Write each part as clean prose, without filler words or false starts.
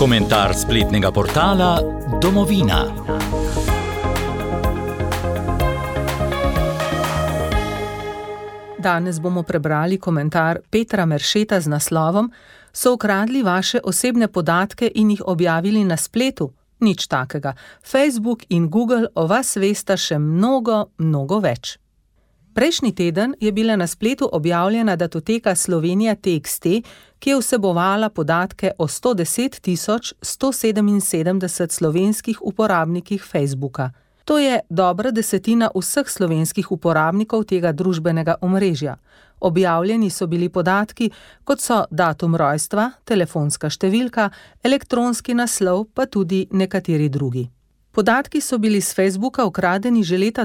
Komentar spletnega portala Domovina. Danes bomo prebrali komentar Petra Meršeta z naslovom So ukradli vaše osebne podatke in jih objavili na spletu? Nič takega. Facebook in Google o vas vesta še mnogo več. Prejšnji teden je bila na spletu objavljena datoteka Slovenija.txt, ki je vsebovala podatke o 110.177 slovenskih uporabnikih Facebooka. To je dobra desetina vseh slovenskih uporabnikov tega družbenega omrežja. Objavljeni so bili podatki, kot so datum rojstva, telefonska številka, elektronski naslov, pa tudi nekateri drugi. Podatki so bili s Facebooka ukradeni že leta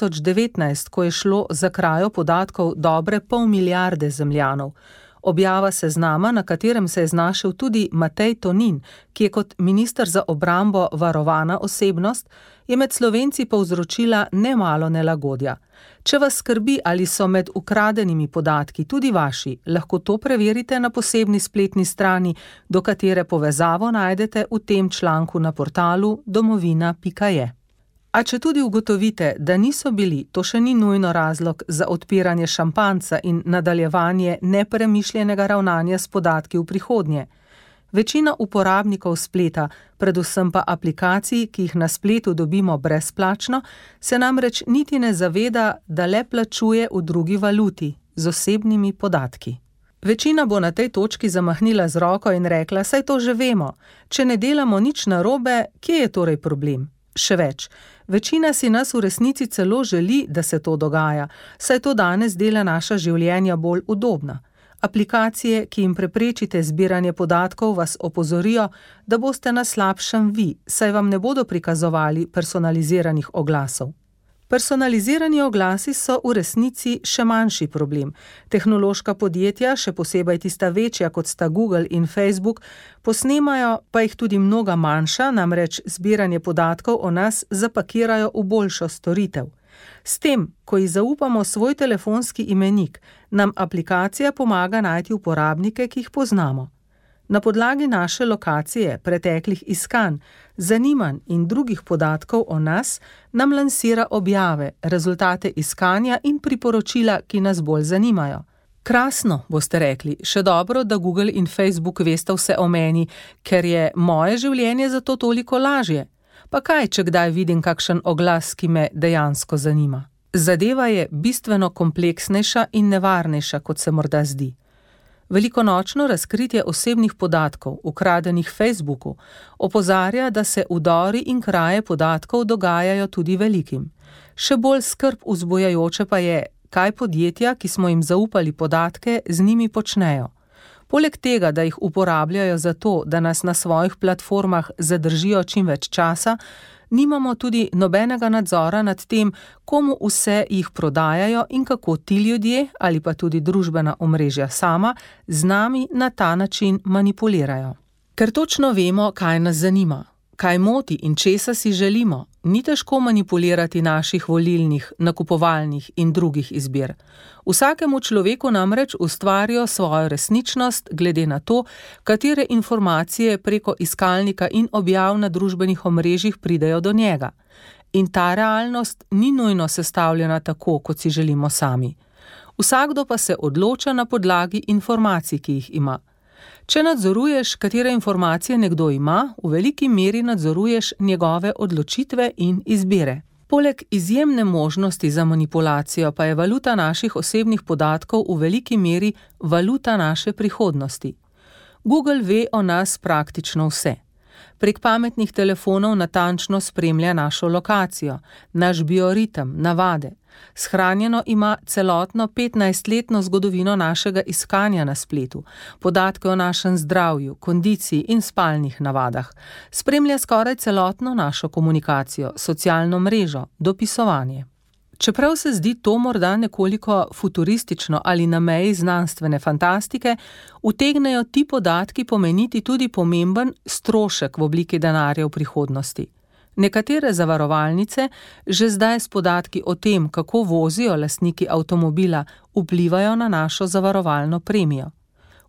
2019, ko je šlo za krajo podatkov dobre 500 milijarde zemljanov. Objava seznama, na katerem se je znašel tudi Matej Tonin, ki je kot minister za obrambo varovana osebnost, je med Slovenci povzročila nemalo nelagodja. Če vas skrbi, ali so med ukradenimi podatki tudi vaši, lahko to preverite na posebni spletni strani, do katere povezavo najdete v tem članku na portalu domovina.je. A če tudi ugotovite, da niso bili, to še ni nujno razlog za odpiranje šampanjca in nadaljevanje nepremišljenega ravnanja s podatki v prihodnje. Večina uporabnikov spleta, predvsem pa aplikacij, ki jih na spletu dobimo brezplačno, se namreč niti ne zaveda, da le plačuje v drugi valuti, z osebnimi podatki. Večina bo na tej točki zamahnila z roko in rekla, saj to že vemo, če ne delamo nič narobe, kje je torej problem? Še več, večina si nas v resnici celo želi, da se to dogaja, saj to danes dela naša življenja bolj udobna. Aplikacije, ki jim preprečite zbiranje podatkov, vas opozorijo, da boste na slabšem vi, saj vam ne bodo prikazovali personaliziranih oglasov. Personalizirani oglasi so v resnici še manjši problem. Tehnološka podjetja, še posebej tista večja, kot sta Google in Facebook, posnemajo pa jih tudi mnoga manjša, namreč zbiranje podatkov o nas zapakirajo v boljšo storitev. S tem, ko ji zaupamo svoj telefonski imenik, nam aplikacija pomaga najti uporabnike, ki jih poznamo. Na podlagi naše lokacije, preteklih iskanj, zanimanj in drugih podatkov o nas, nam lansira objave, rezultate iskanja in priporočila, ki nas bolj zanimajo. Krasno, boste rekli, še dobro, da Google in Facebook vesta vse o meni, ker je moje življenje zato toliko lažje. Pa kaj, če kdaj vidim kakšen oglas, ki me dejansko zanima? Zadeva je bistveno kompleksnejša in nevarnejša, kot se morda zdi. Velikonočno razkritje osebnih podatkov, ukradenih Facebooku, opozarja, da se vdori in kraje podatkov dogajajo tudi velikim. Še bolj skrb vzbujajoče pa je, kaj podjetja, ki smo jim zaupali podatke, z njimi počnejo. Poleg tega, da jih uporabljajo za to, da nas na svojih platformah zadržijo čim več časa, nimamo tudi nobenega nadzora nad tem, komu vse jih prodajajo in kako ti ljudje ali pa tudi družbena omrežja sama z nami na ta način manipulirajo. Ker točno vemo, kaj nas zanima, kaj moti in česa si želimo, ni težko manipulirati naših volilnih, nakupovalnih in drugih izbir. Vsakemu človeku namreč ustvarijo svojo resničnost glede na to, katere informacije preko iskalnika in objav na družbenih omrežjih pridejo do njega. In ta realnost ni nujno sestavljena tako, kot si želimo sami. Vsakdo pa se odloča na podlagi informacij, ki jih ima. Če nadzoruješ, katere informacije nekdo ima, v veliki meri nadzoruješ njegove odločitve in izbire. Poleg izjemne možnosti za manipulacijo pa je valuta naših osebnih podatkov v veliki meri valuta naše prihodnosti. Google ve o nas praktično vse. Prek pametnih telefonov natančno spremlja našo lokacijo, naš bioritem, navade. Shranjeno ima celotno 15-letno zgodovino našega iskanja na spletu, podatke o našem zdravju, kondiciji in spalnih navadah. Spremlja skoraj celotno našo komunikacijo, socialno mrežo, dopisovanje. Čeprav se zdi to morda nekoliko futuristično ali na meji znanstvene fantastike, utegnejo ti podatki pomeniti tudi pomemben strošek v obliki denarja v prihodnosti. Nekatere zavarovalnice že zdaj s podatki o tem, kako vozijo lastniki avtomobila, vplivajo na našo zavarovalno premijo.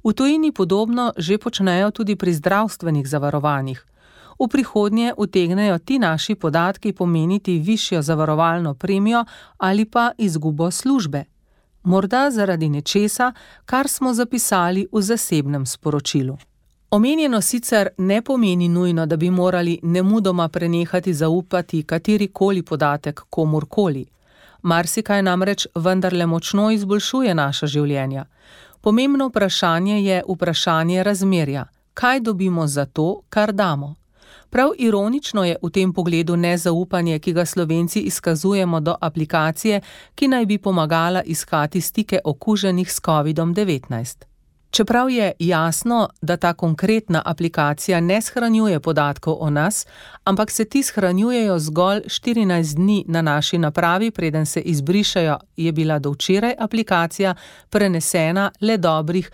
V tujini podobno že počnejo tudi pri zdravstvenih zavarovanjih. V prihodnje utegnejo ti naši podatki pomeniti višjo zavarovalno premijo ali pa izgubo službe. Morda zaradi nečesa, kar smo zapisali v zasebnem sporočilu. Omenjeno sicer ne pomeni nujno, da bi morali nemudoma prenehati zaupati katerikoli podatek komurkoli. Marsikaj namreč vendarle močno izboljšuje naša življenja. Pomembno vprašanje je vprašanje razmerja. Kaj dobimo za to, kar damo? Prav ironično je v tem pogledu nezaupanje, ki ga Slovenci izkazujemo do aplikacije, ki naj bi pomagala iskati stike okuženih s COVID-19. Čeprav je jasno, da ta konkretna aplikacija ne shranjuje podatkov o nas, ampak se ti shranjujejo zgolj 14 dni na naši napravi, preden se izbrišejo, je bila do včeraj aplikacija prenesena le dobrih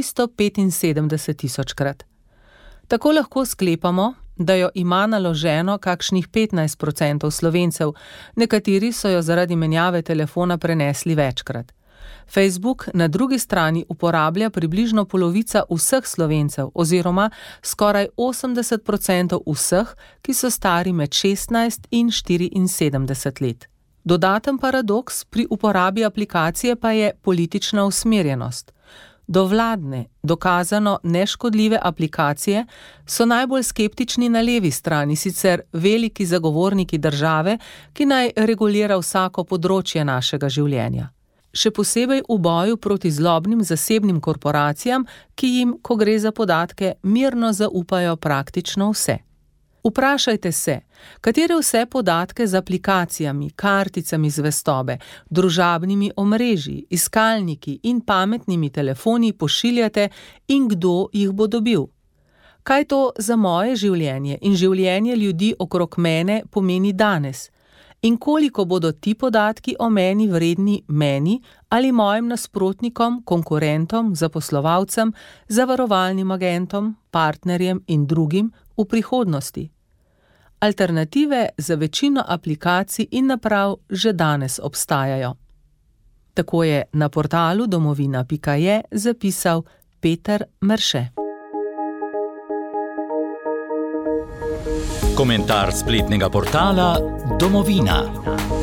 375.000-krat. Tako lahko sklepamo, da jo ima naloženo kakšnih 15% Slovencev, nekateri so jo zaradi menjave telefona prenesli večkrat. Facebook na drugi strani uporablja približno polovica vseh Slovencev oziroma skoraj 80% vseh, ki so stari med 16 in 74 let. Dodaten paradoks pri uporabi aplikacije pa je politična usmerjenost. Do vladne, dokazano neškodljive aplikacije so najbolj skeptični na levi strani, sicer veliki zagovorniki države, ki naj regulira vsako področje našega življenja. Še posebej v boju proti zlobnim zasebnim korporacijam, ki jim, ko gre za podatke, mirno zaupajo praktično vse. Vprašajte se, katere vse podatke z aplikacijami, karticami zvestobe, družabnimi omrežji, iskalniki in pametnimi telefoni pošiljate in kdo jih bo dobil. Kaj to za moje življenje in življenje ljudi okrog mene pomeni danes? In koliko bodo ti podatki o meni vredni meni ali mojim nasprotnikom, konkurentom, zaposlovalcem, zavarovalnim agentom, partnerjem in drugim v prihodnosti? Alternative za večino aplikacij in naprav že danes obstajajo. Tako je na portalu domovina.je zapisal Peter Merše. Komentar spletnega portala Domovina.